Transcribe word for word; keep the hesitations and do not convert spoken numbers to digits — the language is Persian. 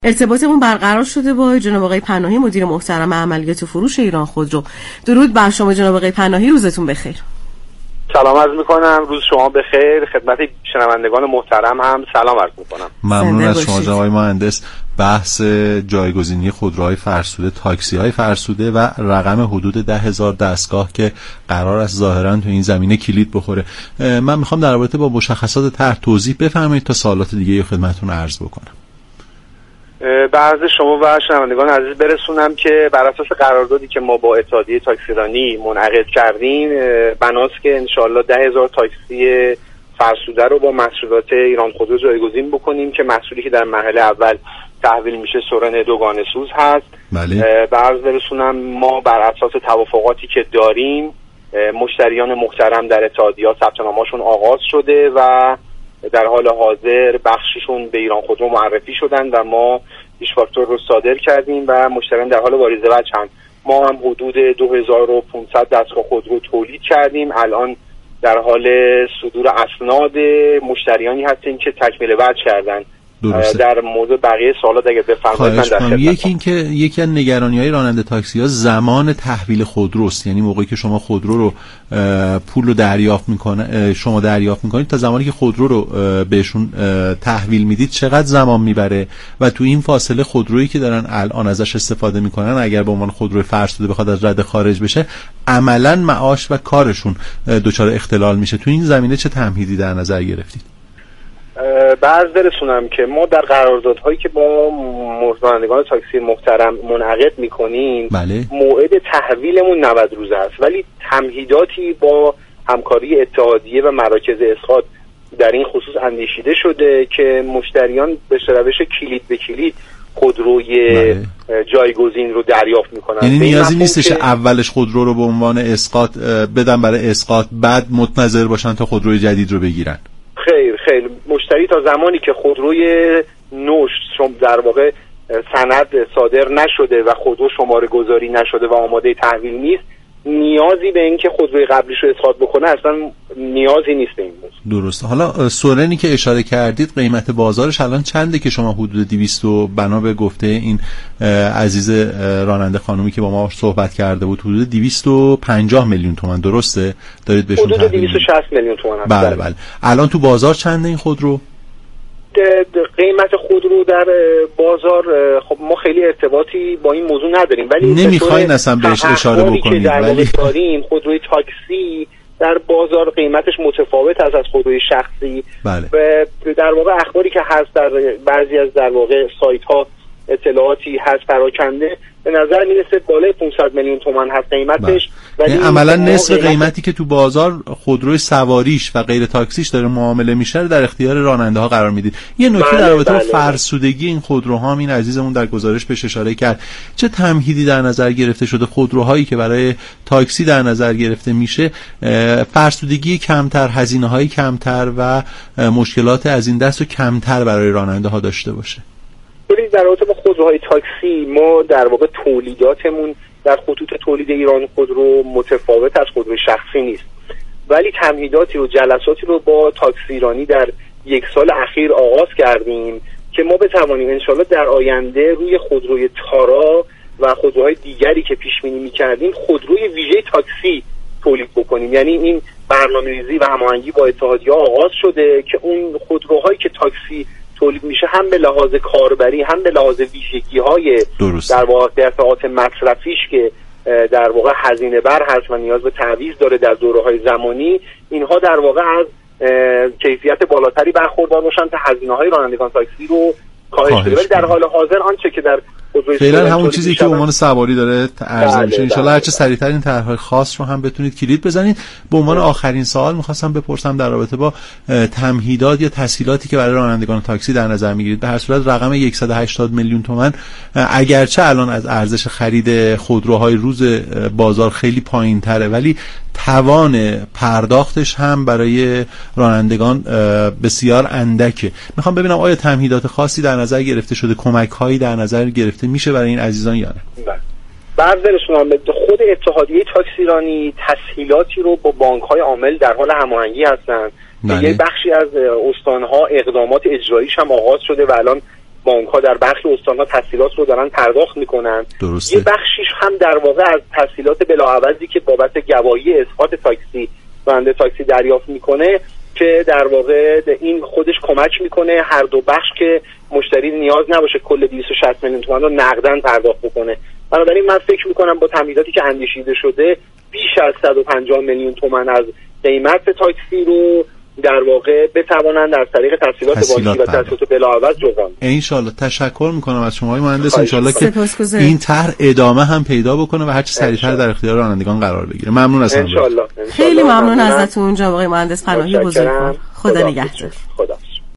ارتباطمون برقرار شده با جناب آقای پناهی، مدیر محترم عملیات فروش ایران خودرو. درود بر شما جناب آقای پناهی، روزتون بخیر. سلام عرض میکنم، روز شما بخیر. خدمت شنوندگان محترم هم سلام عرض میکنم. ممنون از شما جناب آقای مهندس. بحث جایگزینی خودروهای فرسوده، تاکسی های فرسوده و رقم حدود ده هزار دستگاه که قرار است ظاهرا تو این زمینه کلید بخوره. من میخوام در رابطه با مشخصات طرح توضیح بفرمایید تا سوالات دیگه خدمتتون عرض بکنم. به عرض شما و شنوندگان عزیز برسونم که بر اساس قراردادی که ما با اتحادیه تاکسیرانی منعقد کردیم، بناست که انشالله ده هزار تاکسی فرسوده رو با محصولات ایران خودرو جایگزین بکنیم که محصولی که در مرحله اول تحویل میشه سورن دوگانه سوز هست. بله. به عرض برسونم ما بر اساس توافقاتی که داریم، مشتریان محترم در اتحادیه ثبت نامه‌شون آغاز شده و در حال حاضر بخششون به ایران خودرو معرفی شدن و ما پیش فاکتور رو صادر کردیم و مشتریان در حال واریزه وجهن. ما هم حدود دو هزار و پانصد دستگاه خودرو تولید کردیم. الان در حال صدور اسناد مشتریانی هستیم که تکمیل وجه کردن. درسته. در مورد بقیه سوالات اگه بفرمایید من در خدمتم. یکی این که یکی از نگرانی‌های راننده تاکسی‌ها زمان تحویل خودروست، یعنی موقعی که شما خودرو رو پول رو دریافت میکنه شما دریافت میکنید تا زمانی که خودرو رو بهشون تحویل میدید چقدر زمان میبره و تو این فاصله خودرویی که دارن الان ازش استفاده میکنن اگر به عنوان خودرو فرسوده بخواد از رده خارج بشه عملاً معاش و کارشون دچار اختلال میشه. تو این زمینه چه تمهیدی در نظر گرفتید؟ بعض برسونم که ما در قراردادهایی که با رانندگان تاکسی محترم منعقد میکنیم، بله. موعد تحویلمون نود روز است، ولی تمهیداتی با همکاری اتحادیه و مراکز اسقاط در این خصوص اندیشیده شده که مشتریان به روش کلید به کلید خودروی بله. جایگزین رو دریافت میکنن. یعنی نیازی نیستش که اولش خودرو رو به عنوان اسقاط بدن برای اسقاط بعد منتظر باشن تا خودروی جدید رو بگیرن. خیر خیر مشتری تا زمانی که خودروی نوش در واقع سند صادر نشده و خودرو شماره گذاری نشده و آماده تحویل نیست، نیازی به اینکه خودروی قبلیش رو اسقاط بکنه اصلا نیازی نیست این موضوع. درسته. حالا سورنی که اشاره کردید قیمت بازارش الان چنده که شما حدود دویست بنا به گفته این عزیز راننده خانومی که با ما صحبت کرده بود حدود دویست و پنجاه میلیون تومان درسته دارید بهشون حدود دویست و شصت میلیون تومان هست. بله بله. الان تو بازار چنده این خودرو؟ قیمت خودرو در بازار خب ما خیلی ارتباطی با این موضوع نداریم، ولی نمیخواین اصلا بهش اشاره بکنید، ولی داریم خودروی تاکسی در بازار قیمتش متفاوت است از خودروی شخصی. بله. و در واقع اخباری که هست در بعضی از در واقع سایت ها اطلاعاتی هست پراکنده، به نظر میرسه بالای پانصد میلیون تومان هست قیمتش. ولی عملا نصف قیمت... قیمتی که تو بازار خودروی سواریش و غیر تاکسیش داره معامله میشه در اختیار راننده ها قرار میدید. یه نکته در رابطه با فرسودگی این خودروها این عزیزمون در گزارش بهش اشاره کرد. چه تمهیدی در نظر گرفته شده؟ خودروهایی که برای تاکسی در نظر گرفته میشه فرسودگی کمتر، هزینه‌های کمتر و مشکلات از این دست و کمتر برای راننده ها داشته باشه. در رابطه با خودروهای تاکسی ما در واقع تولیداتمون در خطوط تولید ایران خودرو متفاوت از خودروی شخصی نیست، ولی تمهیداتی و جلساتی رو با تاکسیرانی در یک سال اخیر آغاز کردیم که ما بتوانیم انشالله در آینده روی خودروی تارا و خودروهای دیگری که پیش بینی می‌کردیم خودروی ویژه تاکسی تولید بکنیم. یعنی این برنامه‌ریزی و هماهنگی با اتحادیه آغاز شده که اون خودروهایی که تاکسی تولید میشه هم به لحاظ کاربری هم به لحاظ ویژگی‌های در واقع دفعات مصرفیش که در واقع هزینه بر هست و نیاز به تعویض داره در دوره‌های زمانی، اینها در واقع از کیفیت بالاتری برخوردار باشن تا هزینه‌های رانندگان تاکسی رو کاهش بده. ولی در حال حاضر آنچه که در فعلا همون چیزی که عنوان سواری داره ارزش میشه. ان شاءالله هرچه سریعتر این طرح‌های خاص رو هم بتونید کلید بزنید. به عنوان آخرین سوال می‌خواستم بپرسم در رابطه با تمهیدات یا تسهیلاتی که برای رانندگان تاکسی در نظر می‌گیرید. به هر صورت رقم صد و هشتاد میلیون تومان اگرچه الان از ارزش خرید خودروهای روز بازار خیلی پایین‌تره، ولی توان پرداختش هم برای رانندگان بسیار اندکه. میخوام ببینم آیا تمهیدات خاصی در نظر گرفته شده، کمک‌هایی در نظر گرفته میشه برای این عزیزان یا نه؟ بله. برزرشون خود اتحادیه تاکسیرانی تسهیلاتی رو با بانک‌های عامل در حال هماهنگی هستن. یه بخشی از استان‌ها اقدامات اجراییش هم آغاز شده و الان بانک‌ها در برخی استان‌ها تسهیلات رو دارن پرداخت میکنن. درسته. یه بخشیش هم در واقع از تسهیلات بلاعوضی که بابت گواهی اسقاط تاکسی راننده تاکسی دریافت میکنه که در واقع این خودش کمک میکنه هر دو بخش که مشتری نیاز نباشه کل دویست و شصت میلیون تومان رو نقداً پرداخت بکنه. بنابراین من فکر میکنم با تمهیداتی که اندیشیده شده بیش از صد و پنجاه میلیون تومان از قیمت تاکسی رو در واقع بتوانند در طریق تسهیلات بانکی و تسهیلات بلاعوض جبران. ان شاءالله تشکر میکنم از شما آقای مهندس. ان شاءالله که این طرح ادامه هم پیدا بکنه و هر چه سریعتر در اختیار رانندگان قرار بگیره. ممنون از ان شاءالله. خیلی ممنون ازتون جناب آقای مهندس پناهی بزرگوار. خدا نگهدار. خدا